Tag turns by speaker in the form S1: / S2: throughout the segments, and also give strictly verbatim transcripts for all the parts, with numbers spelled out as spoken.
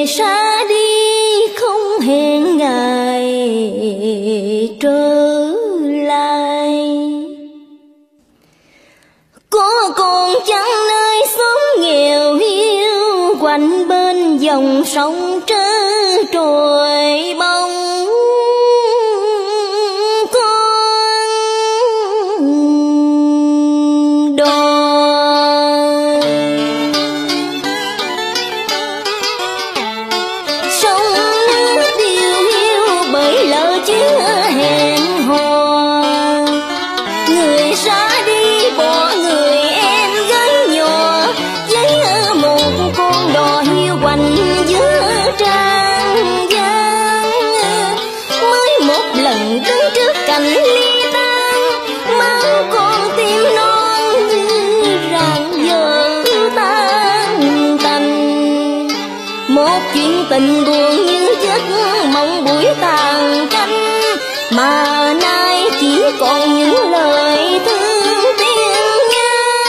S1: người xa đi không hẹn ngày trở lại. Có còn chăng nơi xóm nghèo hiu quanh bên dòng sông trơ trôi bóng con đò. Sông nước điều hiu bởi lỡ chưa hẹn hò, người xa đi bỏ người em gái nhỏ với một con đò hiu quanh giữa trang gian. Mới một lần đứng trước cảnh ly tan, máu con tim non như rạng dở tan tành. Một chuyện tình buồn như giấc mộng buổi tàn canh, mà nay chỉ còn những lời thương tiếng nhớ.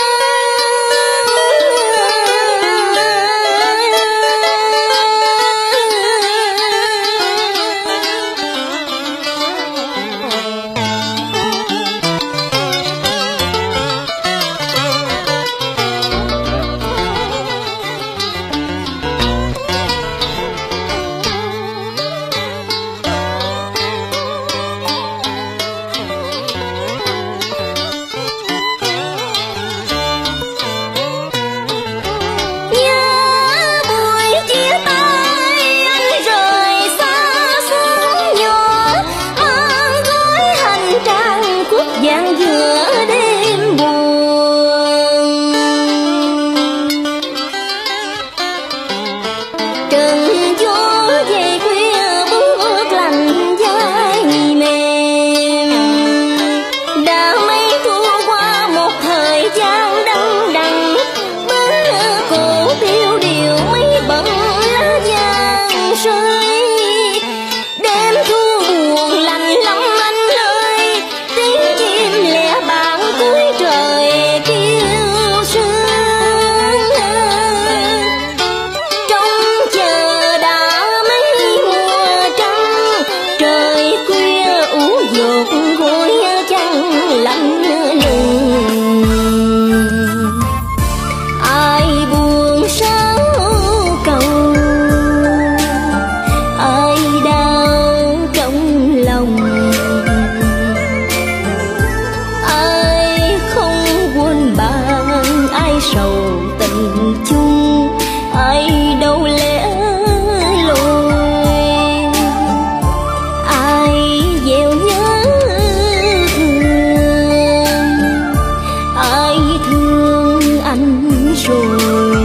S1: Giang giữa đêm buồn, trần gió về khuya bước lạnh vai mềm. Đã mấy thu qua một thời gian đắng đằng, bớ cổ tiêu điều mấy bận lá vàng rơi. Đêm thu buồn lạnh lắm anh ơi, tiếng chim lẻ bảng cuối trời kêu sương. Trong chờ đã mấy mùa trăng, trời khuya ủ dột gối trăng lạnh lùng. Ai buồn sao cầu, ai đau trong lòng, ai không quên bạn, ai sầu tình chung, ai đâu lẽ loi, ai gieo nhớ thương, ai thương anh rồi,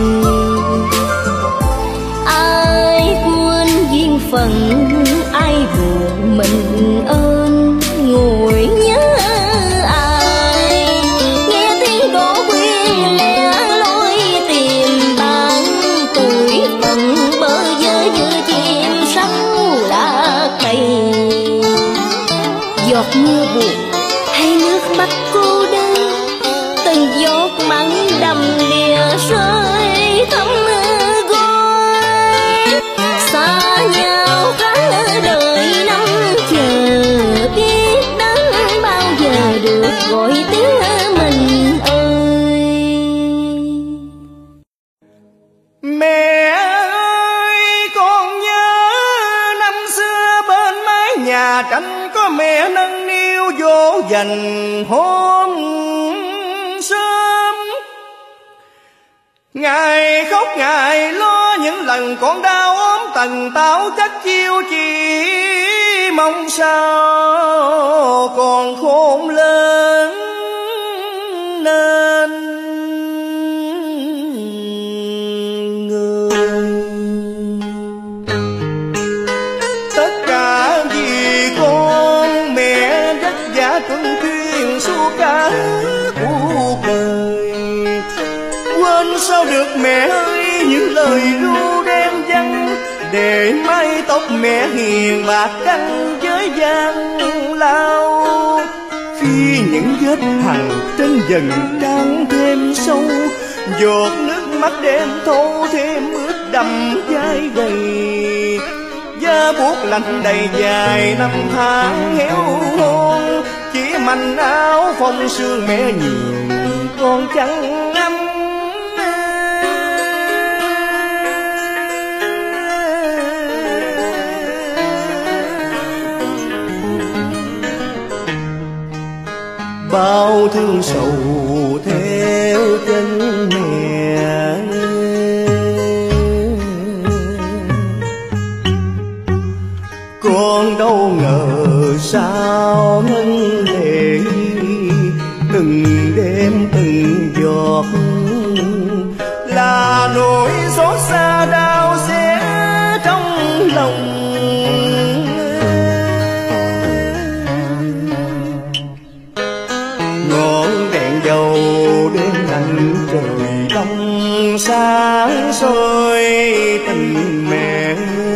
S1: ai quên duyên phận, ai buồn mình ơn ngồi nhớ ai. Nghe tiếng đổ khuyên lẻ loi tìm bạn, tuổi phận bơ vơ như chim sâu lá cây. Giọt mưa buồn hay nước mắt cô đơn, từng giọt mặn đầm đìa rơi thấm gối. Xa nhau tháng đời năm chờ, biết đến bao giờ được gọi tiếng mình ơi.
S2: Mẹ ơi con nhớ năm xưa bên mái nhà tranh có mẹ nâng niu dỗ dành hôm sớm. Ngày khóc ngày lo những lần con đau ốm tần tảo chắc chiêu chỉ mong sao còn khôn lớn nên người. Tất cả vì con mẹ vất vả tuần thuyên suốt cả cuộc đời. Quên sao được mẹ ơi những lời ru đen văng, để mái tóc mẹ hiền bạc căng với gian lao. Khi những vết hằn trên dần trắng thêm sâu, giọt nước mắt đêm thâu thêm ướt đầm vai gầy, da buốt lạnh đầy dài năm tháng héo hon, chỉ manh áo phong sương mẹ nhường con trắng ấm. Bao thương sầu theo chân mẹ, con đâu ngờ sao ngân lệ từng đêm từng giọt là nỗi xót xa đau xé trong lòng. Ngọn đèn dầu đêm lạnh trời đông sáng soi tình mẹ,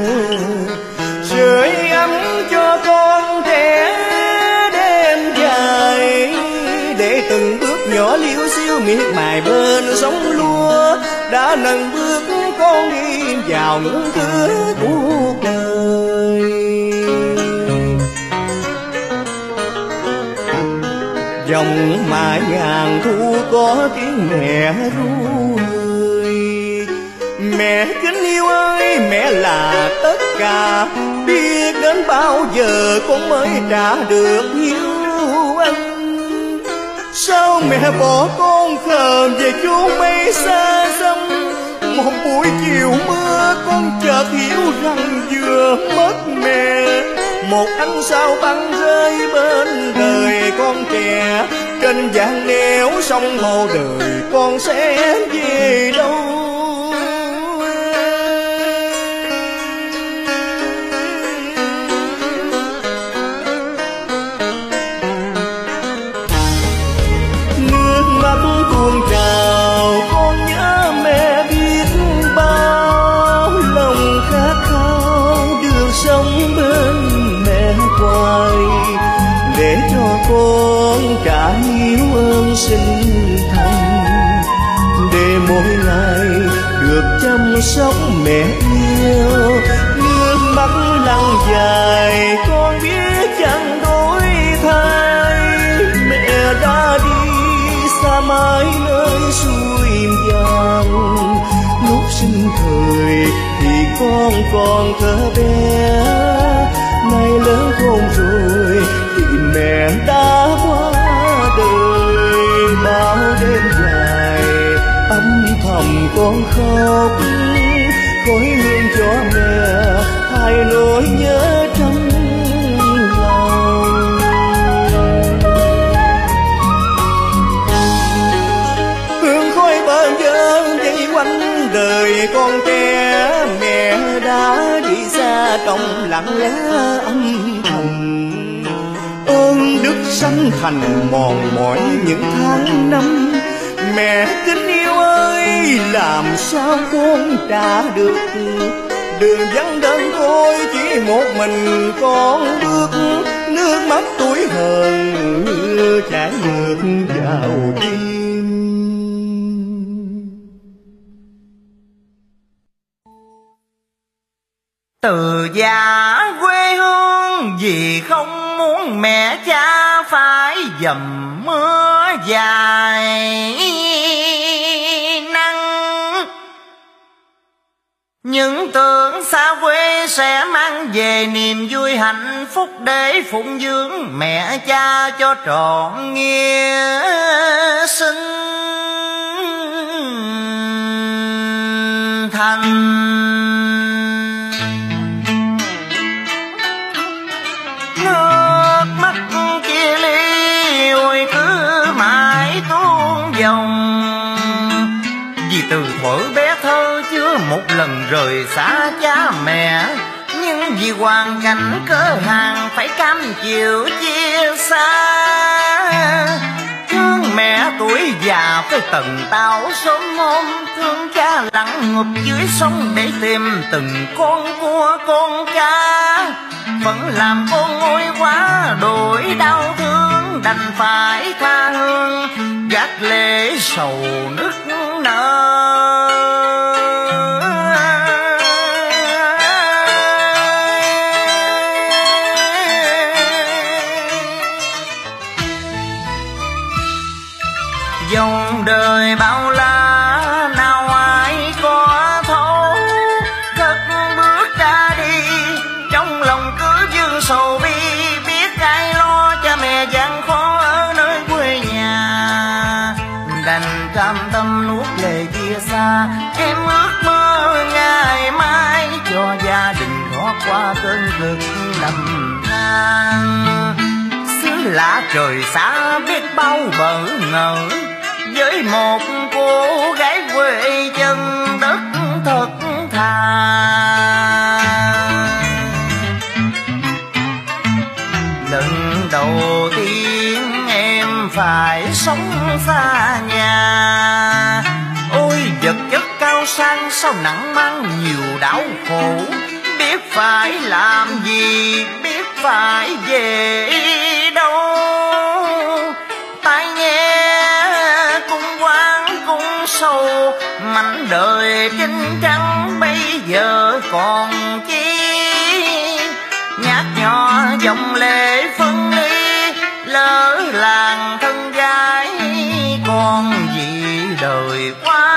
S2: sưởi ấm cho con trẻ đêm dài, để từng bước nhỏ liêu xiêu miệt mài bên sóng lúa đã nâng bước con đi vào ngưỡng cửa cuộc đời. Dòng mãi ngàn thu có tiếng mẹ ru người, mẹ kính yêu ơi mẹ là tất cả, biết đến bao giờ con mới trả được yêu anh. Sao mẹ bỏ con khờ về chốn mây xa xăm, một buổi chiều mưa con chợt hiểu rằng vừa mất mẹ, một ánh sao băng rơi bên đời con trẻ, trên vạn nẻo sông hồ đời con sẽ về đâu. Nước mắt tuôn trào con nhớ mẹ biết bao, lòng khát khao được sống bên mẹ hoài, để cho con trả hiếu ơn sinh thành, để mỗi ngày được chăm sóc mẹ yêu. Nước mắt lăn dài con biết chẳng đổi thay, mẹ đã đi xa mãi nơi suối vàng. Lúc sinh thời thì con còn thơ bé, nay lớn khôn rồi thì mẹ đã qua đời. Bao đêm dài âm thầm con khóc, khói hương cho mẹ hai nỗi nhớ trong lòng. Hương khói bơ vơ dây quanh đời con trẻ, mẹ đã đi xa trong lặng lẽ âm thầm. Ơn đức sanh thành mòn mỏi những tháng năm, mẹ kính yêu ơi làm sao con trả được. Đường vắng đơn côi chỉ một mình con bước, nước mắt tuổi hờn chảy ngược vào tim.
S3: Từ già quê hương vì không muốn mẹ cha phải dầm mưa dài nắng, những tưởng xa quê sẽ mang về niềm vui hạnh phúc, để phụng dưỡng mẹ cha cho trọn nghĩa sinh thành. Nước mắt chia ly ôi cứ mãi tuôn dòng, vì từ thuở bé thơ chưa một lần rời xa cha mẹ, nhưng vì hoàn cảnh cơ hàng phải cam chịu chia xa. Thương mẹ tuổi già phải tận tao sớm hôm, thương cha lặng ngục dưới sông để tìm từng con cua con cá. Vẫn làm con ngôi quá đổi đau thương, đành phải tha hương gác lệ sầu nức nở. chút lệ chia xa. Em ước mơ ngày mai cho gia đình thoát qua cơn cực lầm than. Xứ lạ trời xa biết bao bỡ ngỡ, với một cô gái quê chân đất thật thà. Lần đầu tiên em phải sống xa nhà, ôi vật chất cao sang sao nặng mang nhiều đau khổ. Biết phải làm gì, biết phải về đâu, tai nghe cung quán cung sâu. Mảnh đời trinh trắng bây giờ còn chi, nhát nhọ dòng lệ phân ly. Lỡ làng thân gái còn gì đời qua.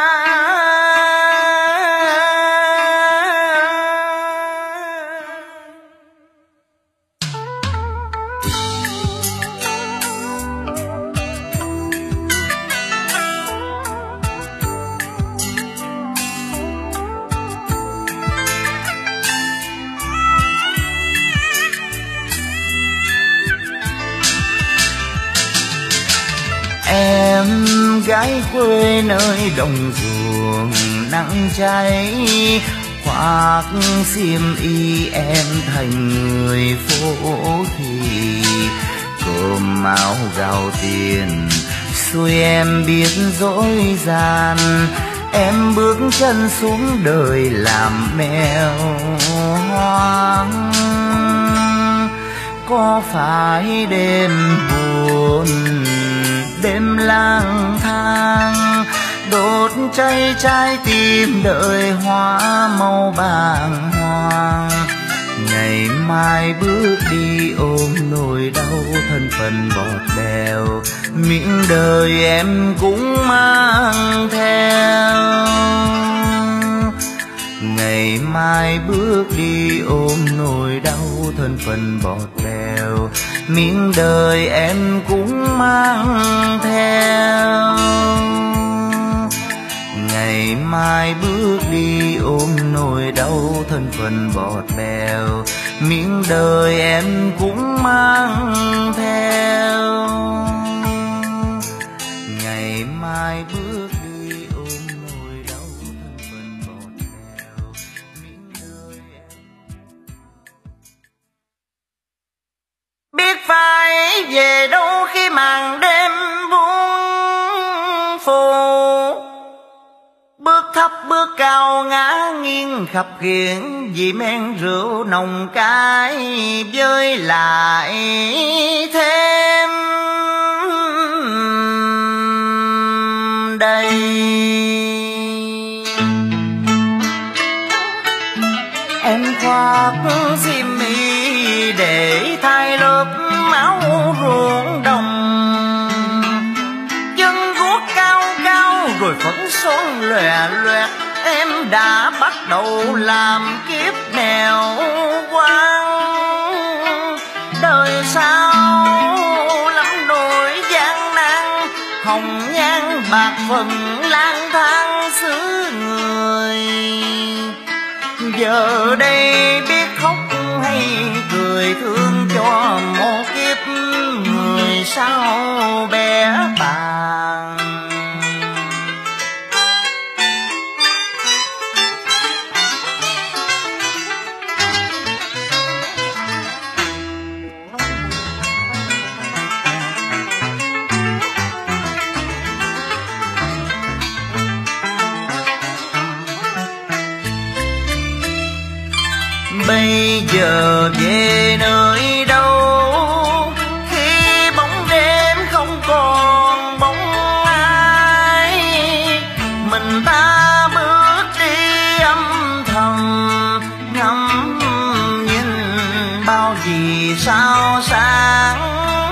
S3: Em gái quê nơi đồng ruộng nắng cháy, khoác xiêm y em thành người phố thì. Cơm áo gạo tiền xui em biết dối gian, em bước chân xuống đời làm mèo hoang. Có phải đêm buồn đêm lang thang, đốt cháy trái tim đời hoa màu bàng hoàng. Ngày mai bước đi ôm nỗi đau thân phận bọt bèo, miệng đời em cũng mang theo. Ngày mai bước đi ôm nỗi đau thân phận bọt bèo, miếng đời em cũng mang theo. Ngày mai bước đi ôm nỗi đau thân phận bọt bèo, miếng đời em cũng mang theo. Ngày mai bước đi ôm nỗi đau thân phận bọt bèo, miếng đời em. Biết phải về đâu khi màn đêm buông phủ, bước thấp bước cao ngã nghiêng khập khiễng, vì men rượu nồng cay với lại thêm đây. Em khoác xiêm y để thay lớp áo ruộng đồng, chân guốc cao cao rồi phấn son lòe loẹt. Em đã bắt đầu làm kiếp nghèo quan, đời sau lắm nỗi gian nan, hồng nhan bạc phần lang thang xứ người. Giờ đây biết khóc hay cười thương cho một kiếp người sao bé bàng. Bây giờ về nơi đâu khi bóng đêm không còn bóng ai, mình ta bước đi âm thầm ngắm nhìn bao vì sao sáng.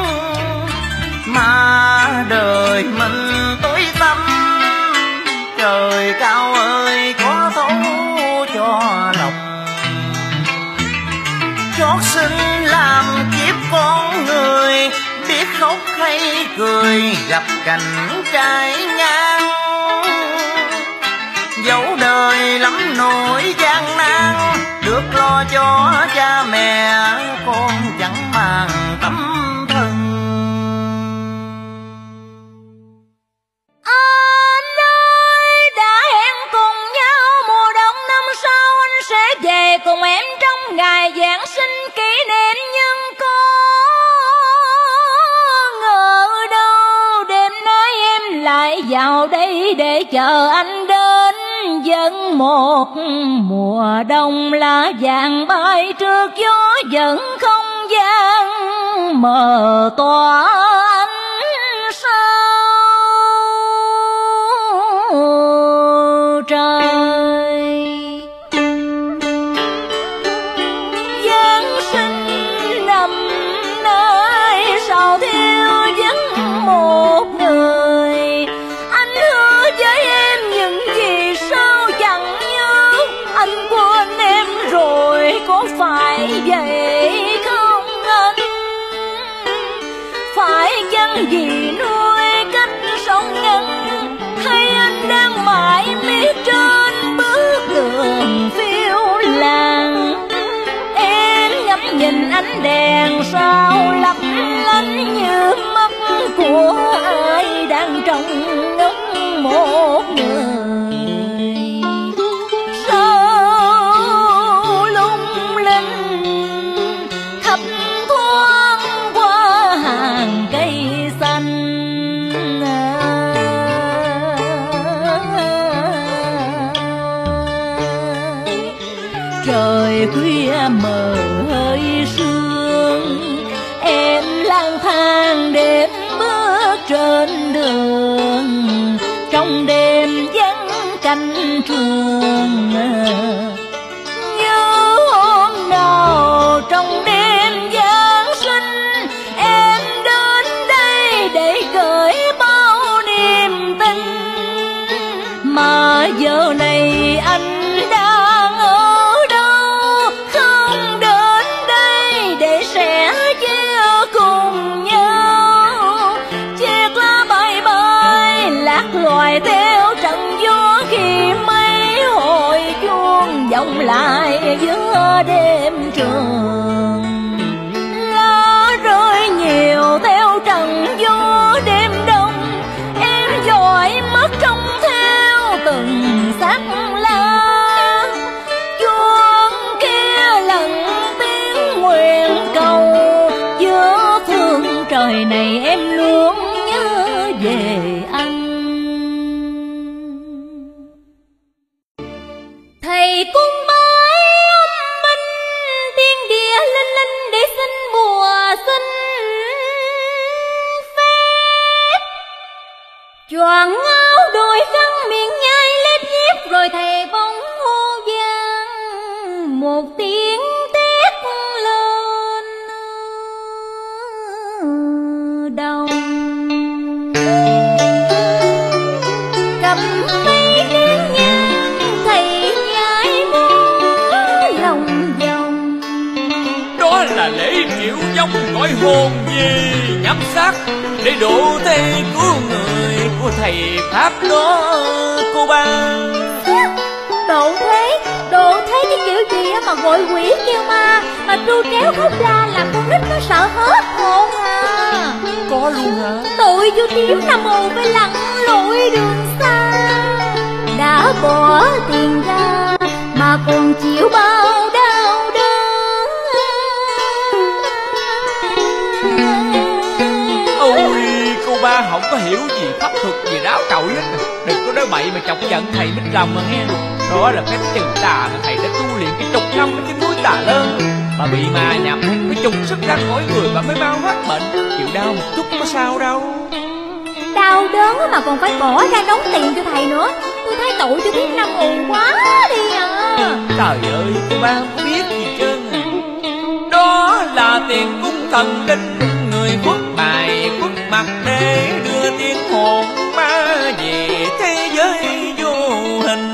S3: Mà đời mình tối tăm, trời cao ơi có thấu cho lòng. Chót sinh làm kiếp con người, biết khóc hay cười gặp cảnh trái ngang. cha mẹ con chẳng màng tâm thân.
S1: Anh ơi, đã hẹn cùng nhau mùa đông năm sau anh sẽ về cùng em trong ngày Giáng sinh kỷ niệm, nhưng có ngờ đâu đêm nay em lại vào đây để chờ anh đến. Vẫn một mùa đông lá vàng bay trước gió, vẫn không gian mờ tỏa ánh sao trời. Giáng sinh năm nay sao thiếu vắng một người, anh hứa với em những gì sao chẳng nhớ. Anh quên em rồi có phải vậy không anh? Phải chăng vì nuôi cách sống ngắn, hay anh đang mãi miết trên bước đường phiêu lãng? Em ngắm nhìn ánh đèn sao lấp lánh như mắt của ai đang trông ngóng một người. Sao lung linh thấp thoáng qua hàng cây xanh, trời khuya mờ hơi sương, em lang thang đêm bước trên đường, trong đêm vắng cánh trường. Nhớ hôm nào trong đêm Giáng sinh em đến đây để gửi bao niềm tin, mà giờ này anh đang ở đâu? Không đến đây để sẻ chia cùng nhau, chiếc lá bay bay lạc loài theo trận gió, khi mấy hồi chuông vọng lại giữa đêm trường. Lá rơi nhiều theo trận gió đêm đông, em dõi mắt trông theo từng sắc lá. Chuông kia lần tiếng nguyện cầu, giữa phương trời này em luôn nhớ về anh. Thầy cung bái âm minh, tiên địa linh linh để xin mùa xin phép. Choàng áo đôi khăn miệng nhai lép nhép, rồi thầy bỗng hô vang một tiếng tét lên đầu. Cầm mấy nén nhang thầy nhai múa lòng vòng,
S4: Đó là lễ triệu giống gọi hồn về nhắm sát, để độ thế cứu người của thầy Pháp đó cô ba.
S1: Độ thế, độ thế cái kiểu gì mà gọi quỷ kêu ma, mà tru tréo khóc la làm con nít nó sợ hết hồn à.
S4: Có luôn hả?
S1: Tụi vô tiếng nằm mù phải lặn lội đường xa, đã bỏ tiền ra mà còn chịu bao đau đớn.
S4: Ôi cô ba không có hiểu gì pháp thuật gì ráo trội hết. Đừng có nói bậy mà chọc giận thầy Bích Rồng mà nghe. Đó là cái trừ tà mà thầy đã tu luyện cái chục năm ở trên núi Tà Lơn, mà bị ma nhập cái trục sức ra khỏi người và mới mau hết bệnh. Chịu đau một chút có sao đâu.
S1: Đau đớn mà còn phải bỏ ra đóng tiền cho thầy nữa. Tôi thấy tội cho tiếng năm ồn quá đi à.
S4: Trời ơi cô ba không biết gì trơn à. Đó là tiền cúng thần linh, người khuất bài khuất mặt để đưa tiếng hồn ma về thế giới vô hình.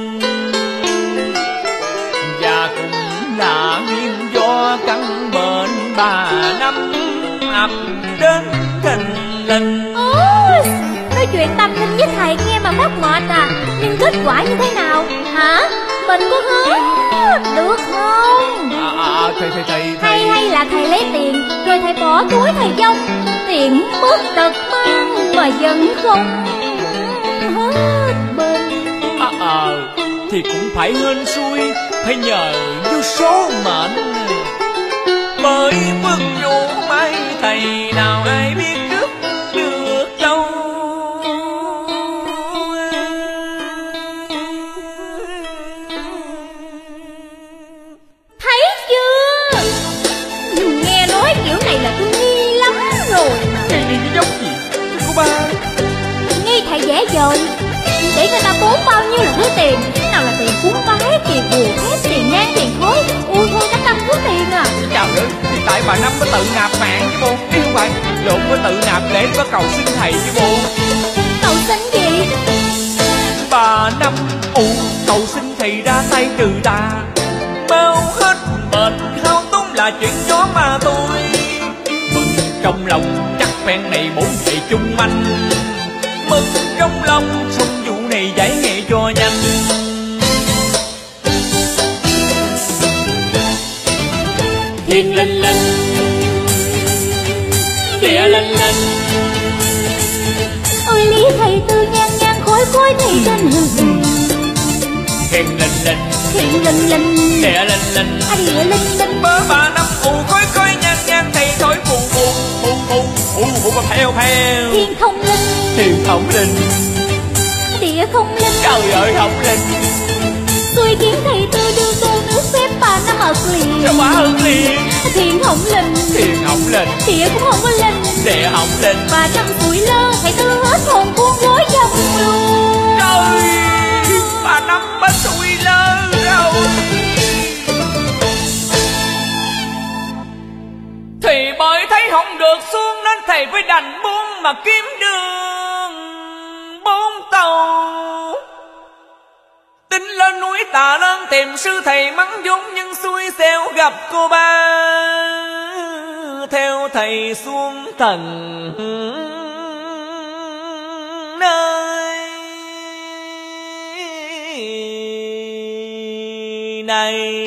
S4: Và cũng là nguyên do căn bệnh bà năm ập đến thình lình.
S1: Ôi, nói chuyện tâm linh với thầy nghe mà phát mệt à. Nhưng kết quả như thế nào hả? mình có hết được không?
S4: À, à, à thầy, thầy, thầy, thầy.
S1: Hay hay là thầy lấy tiền rồi thầy bỏ túi thầy dông, tiền mất tật mang mà vẫn không hết bệnh.
S4: À, à, thì cũng phải hên xui, phải nhờ vô số mệnh. Bởi phước chủ mấy thầy nào ai biết trước được đâu.
S1: Thấy chưa? Nghe nói kiểu này là tôi nghi lắm rồi mà.
S4: Nghi nghi cái giống gì chứ cô ba?
S1: Nghi thầy dễ dời, để người ta tốn bao nhiêu là thứ tiền. Cái nào là tiền cúng bái, tiền bùa phép, tiền nhang, tiền khói. Ui thôi cả trăm thứ tiền à.
S4: Trời ơi, thì tại bà Năm có tự nạp mạng chứ bộ. Ý không phải, lộn có tự nạp để có cầu xin thầy chứ bộ.
S1: Cầu xin gì?
S4: Bà Năm ù cầu xin thầy ra tay trừ tà, bao hết bệnh hao tốn là chuyện gió mà tôi. Mừng trong lòng chắc phen này bốn thầy chung manh, mừng trong lòng xong vụ này giải nghệ cho nhanh. Thiên linh linh, địa linh linh.
S1: Ôi lý thầy tư nhan nhan khói khói thầy trên hư hư.
S4: Thiên linh linh,
S1: Thiên linh linh,
S4: địa linh linh.
S1: à địa linh linh.
S4: Bớ bà Năm ù khói khói nhan nhan thầy thổi phù phù phù phù phù phù phù phèo phèo.
S1: Thiên không linh,
S4: Thiên không linh,
S1: địa không linh.
S4: trời ơi không linh.
S1: Tôi kiến thầy tư đưa tô nước phép bà Năm ợt liền.
S4: Sao quá ưng liền.
S1: Thiên không linh,
S4: Thiên không linh,
S1: địa cũng không có linh.
S4: địa không linh.
S1: Bà trăm tuổi lơ thầy tư hết hồn cuốn gối dòng luôn.
S4: Trời, bà Năm bánh xui lơ rồi. Thì bởi thấy không được xuống nên thầy phải đành buông mà kiếm đường bốn tàu. Tính lên núi Tạ Lan tìm sư thầy mắng vốn nhưng xui xẻo gặp cô ba, theo thầy xuống tầng nơi này.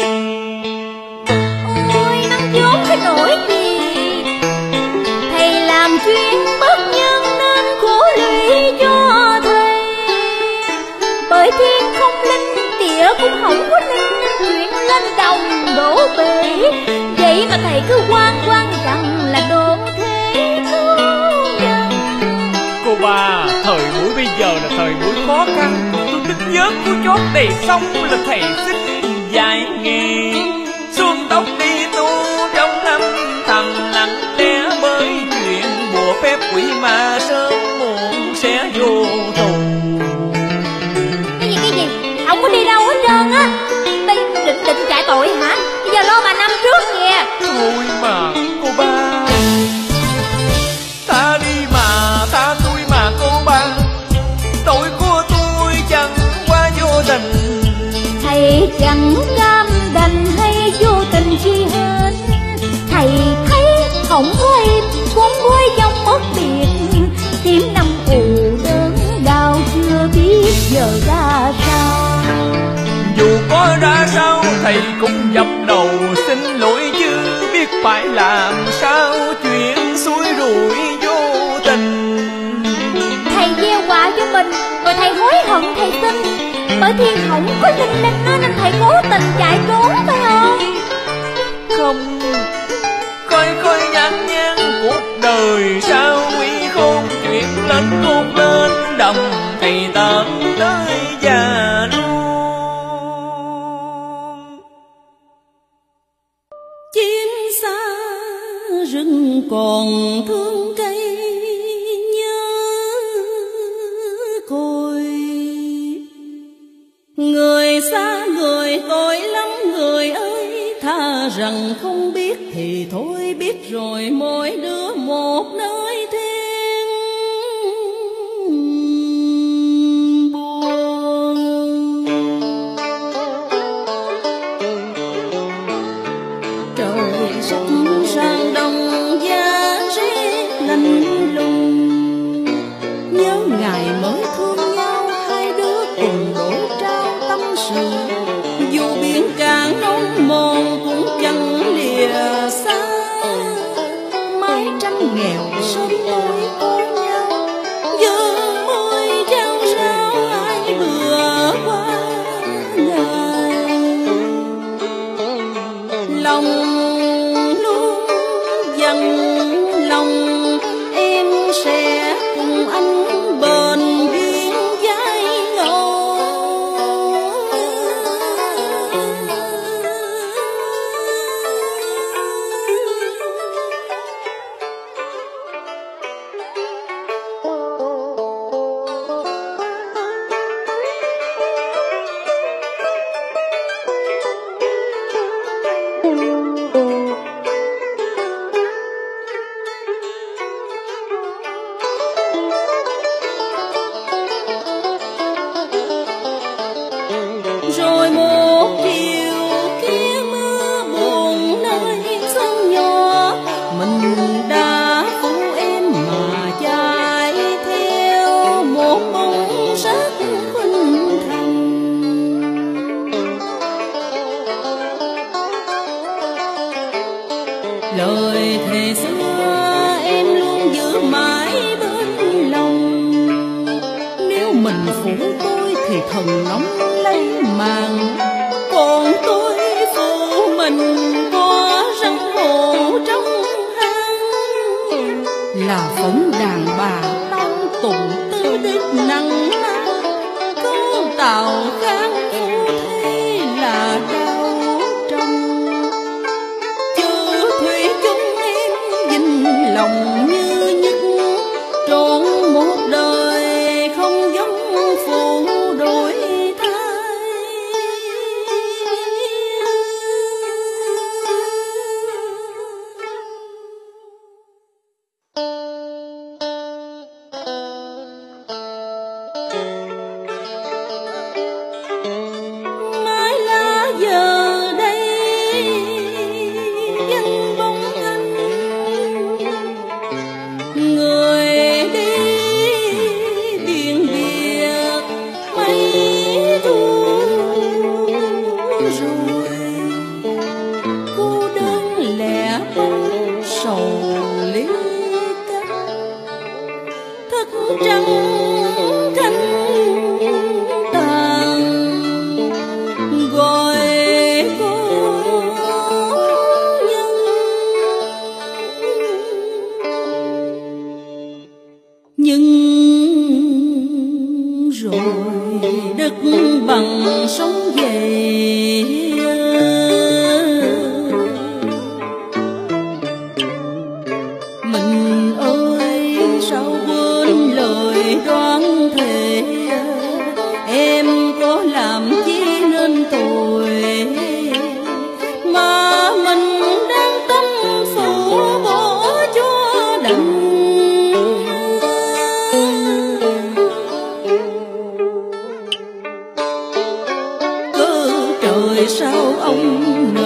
S1: Ôi mắng vốn cái nỗi gì, thầy làm chuyên bất nhân nên khổ lụy cho thầy. Bởi thiên không linh, địa cũng không có linh nên chuyện lên đồng đổ bể. Vậy mà thầy cứ quan quan rằng là độ thế thương nhân.
S4: Cô ba, thời buổi bây giờ là thời buổi khó khăn. Tôi thích vớt của chót đầy xong là thầy xin dài nghề. Xuân tóc đi tu trong âm thầm lặng lẽ, bởi chuyện bùa phép quỷ ma sớm muộn sẽ vô tù.
S1: Cái gì cái gì, không có đi đâu hết trơn á. Đây định định chạy tội hả? Bây giờ lo bà Năm trước nha.
S4: Thôi mà cô ba, ta đi mà ta tôi mà cô ba, tội của tôi chẳng qua vô tình.
S1: Thầy chẳng cam đành hay vô tình chi hết. Thầy thấy không có im cuốn gối dòng mất biệt. Tiếng năm ù đớn đau chưa biết giờ ra sao.
S4: Dù có ra sao thầy cũng dập đầu xin lỗi chứ biết phải làm sao, chuyện xui rủi vô tình.
S1: Thầy gieo quả cho mình rồi thầy hối hận thầy xin. Bởi thiên không có linh linh nó nên thầy cố tình chạy trốn phải không?
S4: Không, coi coi nhãn nhãn cuộc đời sao quý khôn, chuyện lên cột lên đồng thầy tận tới già luôn.
S5: Chim xa rừng còn thương cây nhớ côi. Người xa người tội lắm người ơi, tha rằng không biết thì thôi, biết rồi mỗi đứa một nơi thiên buồn. Trời sắp sang đông giá rét lạnh lùng, nhớ ngày mới thương nhau hai đứa cùng đổi trao tâm sự. dù biển cạn nông mòn cũng chẳng lìa xa. Mái tranh nghèo sớm tối có nhau, giờ môi trao sao ai bừa qua ngày. Lòng luôn dằn lòng em sẽ cùng anh bền duyên vai ngầu. Rồi một chiều kia mưa buồn nơi sân nhỏ, mình đã phụ em mà chạy theo một bóng rất khuynh thành. Lời thề xưa em luôn giữ mãi bên lòng, nếu mình phụ tôi thì thần nóng lấy màn, còn tôi phụ mình có răng hộ trong hang. Là phấn đàn bà tao tụng tư đích nặng nang, có tàu kháng phu thế là đau trong. Chứ thủy chung em dình lòng như nhất, trọn một đời không giống phụ đổi thay. Mãi lá giờ đây vẫn bóng anh, người đi biển biệt mấy thu rồi. Cô đơn lẻ bóng sầu lý cách, thức trắng cánh tàn gọi cô nhân. Nhưng rồi đất bằng sóng về, mình ơi sao quên lời đoán thề. Em có làm chi nên tội mà mình đang tâm phụ bỏ cho đành. Cơ trời sao ông